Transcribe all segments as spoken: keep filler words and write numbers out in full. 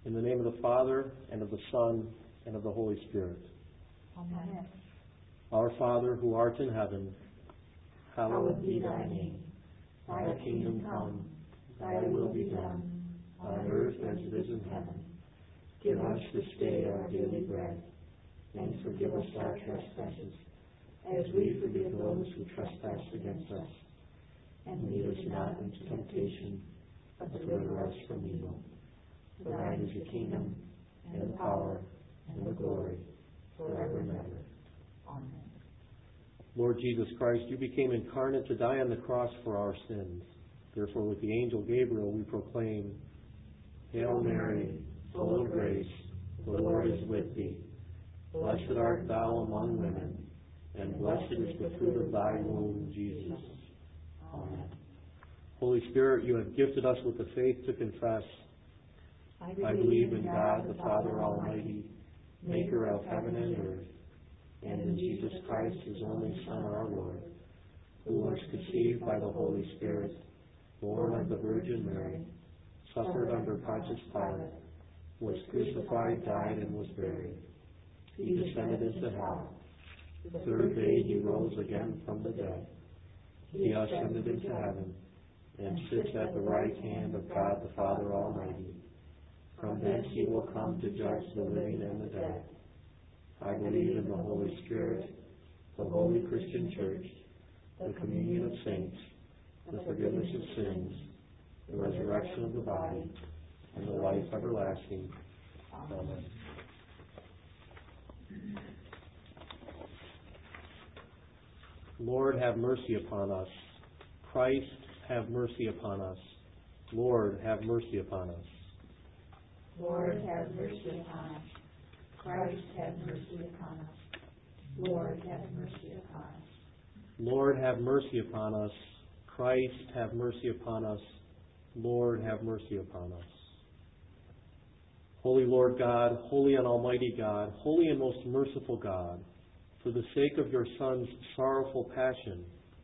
In the name of the Father, and of the Son, and of the Holy Spirit. Amen. Our Father, who art in heaven, hallowed be thy name. Thy kingdom come, thy will be done, on earth as it is in heaven. Give us this day our daily bread, and forgive us our trespasses, as we forgive those who trespass against us. And lead us not into temptation, but deliver us from evil. For thine is the kingdom, and the power, and the glory, forever and ever. Amen. Lord Jesus Christ, you became incarnate to die on the cross for our sins. Therefore, with the angel Gabriel, we proclaim, Hail Mary, full of grace, the Lord is with thee. Blessed art thou among women, and blessed is the fruit of thy womb, Jesus. Amen. Holy Spirit, you have gifted us with the faith to confess, I believe, I believe in God, the Father Almighty, maker of heaven and earth, and in Jesus Christ, his only Son, our Lord, who was conceived by the Holy Spirit, born of the Virgin Mary, suffered under Pontius Pilate, was crucified, died, and was buried. He descended into hell. The third day he rose again from the dead. He ascended into heaven, and sits at the right hand of God the Father Almighty. From thence he will come to judge the living and the dead. I believe in the Holy Spirit, the holy Christian Church, the communion of saints, the forgiveness of sins, the resurrection of the body, and the life everlasting. Amen. Lord, have mercy upon us. Christ, have mercy upon us. Lord, have mercy upon us. Lord, have mercy upon us. Christ, have mercy upon us. Lord, have mercy upon us. Lord, have mercy upon us. Christ, have mercy upon us. Lord, have mercy upon us. Holy Lord God, holy and almighty God, holy and most merciful God, for the sake of your Son's sorrowful passion,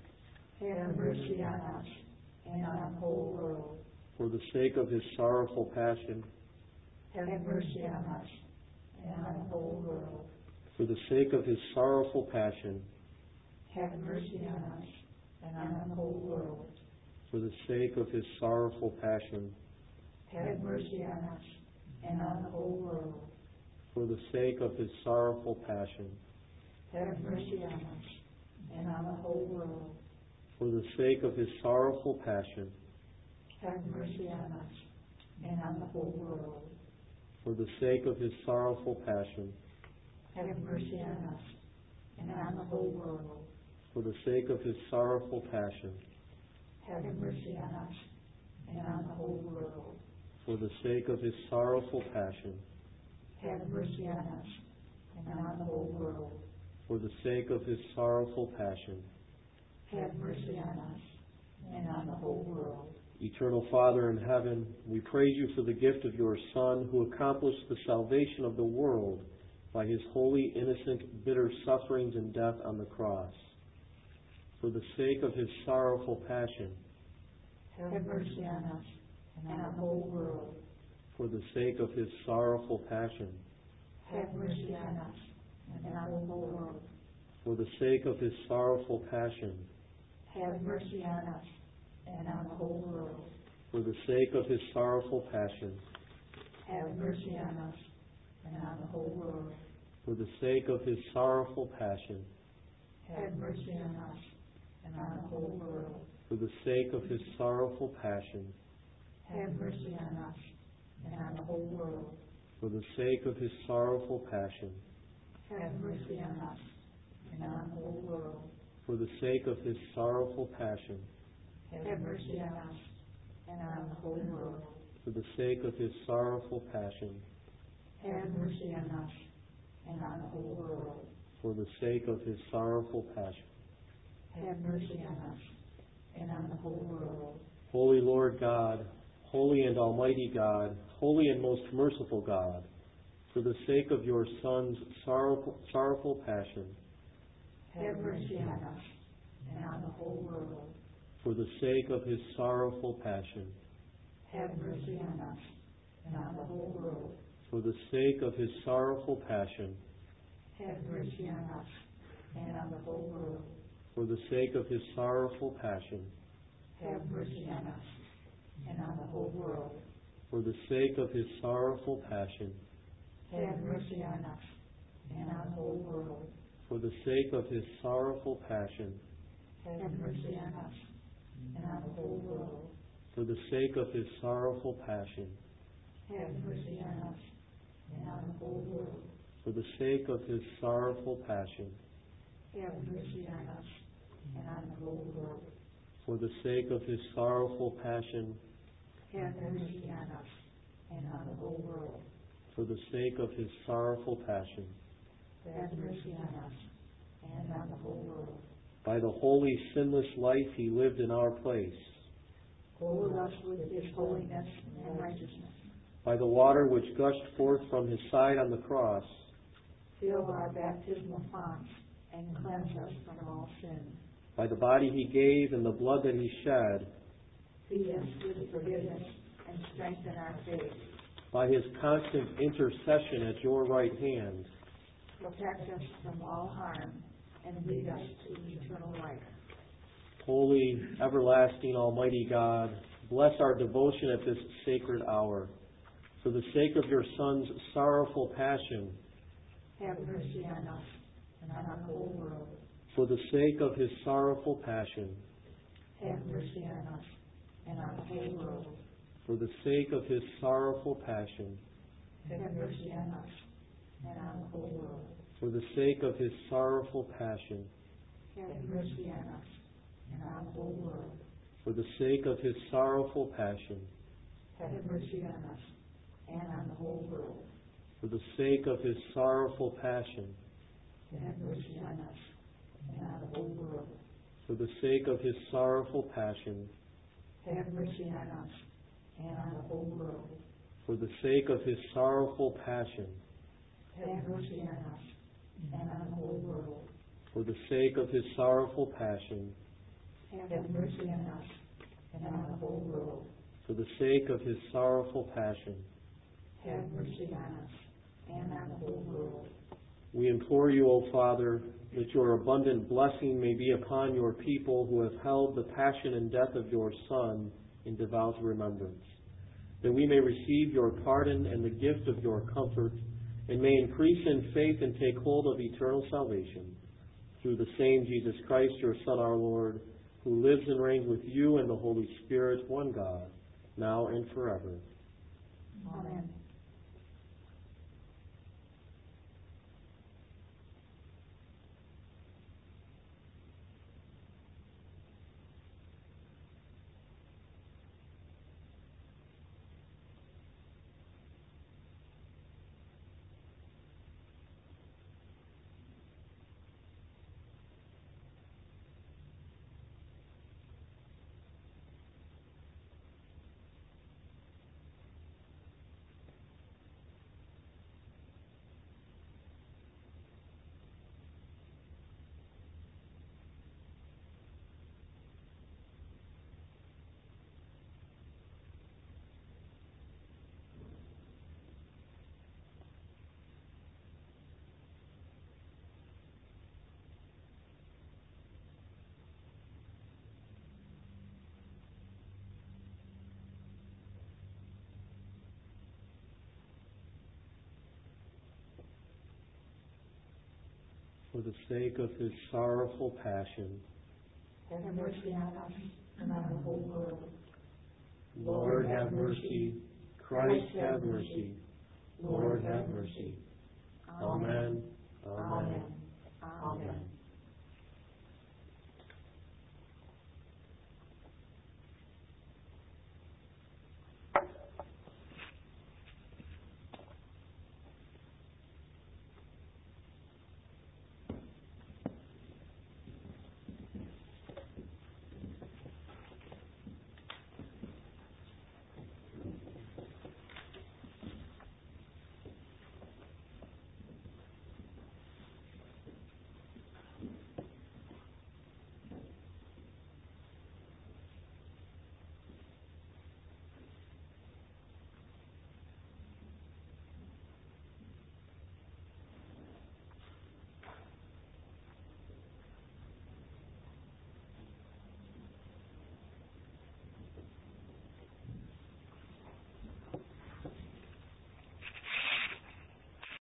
have mercy on us and on the whole world. For the sake of his sorrowful passion, have mercy on us and on the whole world. For the sake of his sorrowful passion, have mercy on us and on the whole world. For the sake of his sorrowful passion, have mercy on us and on the whole world. For the sake of his sorrowful passion, have mercy on us and on the whole world. For the sake of his sorrowful passion, have mercy on us and on the whole world. For the sake of his sorrowful passion, have mercy on us and on the whole world. For the sake of his sorrowful passion, have mercy on us and on the whole world. For the sake of his sorrowful passion, have mercy on us and on the whole world. For the sake of his sorrowful passion, have mercy on us and on the whole world. Eternal Father in heaven, we praise you for the gift of your Son, who accomplished the salvation of the world by his holy, innocent, bitter sufferings and death on the cross. For the sake of his sorrowful passion, have mercy on us and on the whole world. For the sake of his sorrowful passion, have mercy on us and on the whole world. For the sake of his sorrowful passion, have mercy on us and on the whole world. For the sake of his sorrowful passion, have mercy on us and on the whole world. For the sake of his sorrowful passion, have mercy on us and on the whole world. For the sake of his sorrowful passion, have mercy on us and on the whole world. For the sake of his sorrowful passion, have mercy on us and on the whole world. For the sake of his sorrowful passion, have mercy on us and on the whole world. For the sake of his sorrowful passion, have mercy on us and on the whole world. For the sake of his sorrowful passion, have mercy on us and on the whole world. Holy Lord God, holy and almighty God, holy and most merciful God, for the sake of your Son's sorrowful, sorrowful passion, have mercy on us and on the whole world. For the sake of his sorrowful passion, have mercy on us and on the whole world. For the sake of his sorrowful passion, Have mercy on us and on the whole world. for the sake of his sorrowful passion, Have mercy on us and on the whole world. for the sake of his sorrowful passion, Have mercy on us and on the whole world. for the sake of his sorrowful passion, Have mercy on us and on the whole world. for the sake of his sorrowful passion, Have mercy on us and on the whole world. for the sake of his sorrowful passion, Have mercy on us and on the whole world. for the sake of his sorrowful passion, Have mercy on us and on the whole world. for the sake of his sorrowful passion. Have mercy on us and on the whole world. By the holy, sinless life he lived in our place, Clothe us with his holiness and righteousness. by the water which gushed forth from his side on the cross, Fill our baptismal fonts and cleanse us from all sin. by the body he gave and the blood that he shed, Feed us with forgiveness and strengthen our faith. by his constant intercession at your right hand, Protect us from all harm and lead us to eternal life. holy, everlasting, almighty God, bless our devotion at this sacred hour. For the sake of your Son's sorrowful passion, Have mercy on us and on the whole world. for the sake of his sorrowful passion, Have mercy on us and on the whole world. for the sake of his sorrowful passion, Have mercy on us and on the whole world. for the sake of his sorrowful passion, Have mercy on us and on the whole world. for the sake of his sorrowful passion, Have mercy on us and on the whole world. for the sake of his sorrowful passion, Have mercy on us and on the whole world. for the sake of his sorrowful passion, Have mercy on us and on the whole world. for the sake of his sorrowful passion, Have mercy on us and on the whole world. for the sake of his sorrowful passion, Have mercy on us and on the whole world. for the sake of his sorrowful passion. Have mercy on us and on the whole world. We implore you, O Father, that your abundant blessing may be upon your people who have held the passion and death of your Son in devout remembrance, that we may receive your pardon and the gift of your comfort, and may increase in faith and take hold of eternal salvation. Through the same Jesus Christ, your Son, our Lord, who lives and reigns with you and the Holy Spirit, one God, now and forever. Amen. For the sake of his sorrowful passion, Have mercy on us and on the whole world. Lord, have mercy. Christ, have mercy. Lord, have mercy. Amen. Amen. Amen. Amen.